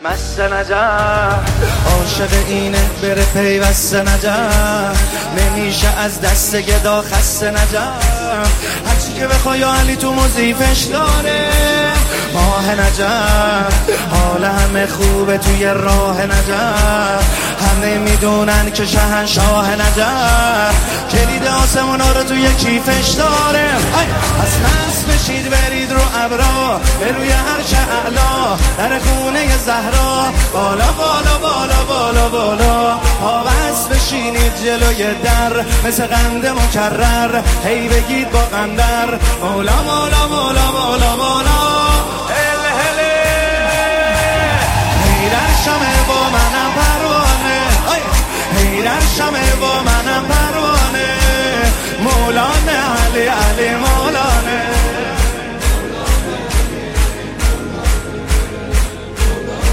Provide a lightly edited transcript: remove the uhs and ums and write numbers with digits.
مست نجف عاشق اینه بره پیوست نجف نمیشه از دست گدا خسته نجف هرچی که بخوای علی تو موزیفش داره ماه نجف حال همه خوبه توی راه نجف همه میدونن که شهنشاه نجف کلید آسمونا رو توی کیفش داره از نصف بشید برید رو ابرا به روی عرش اعلا در خونه زهرا بالا بالا بالا بالا بالا پا بست بشینید جلوی در مثل قند مکرر هی بگید با قندر مولا مولا مولا مولا مولا هله هله هی در شمه با منم پروانه هی در شمه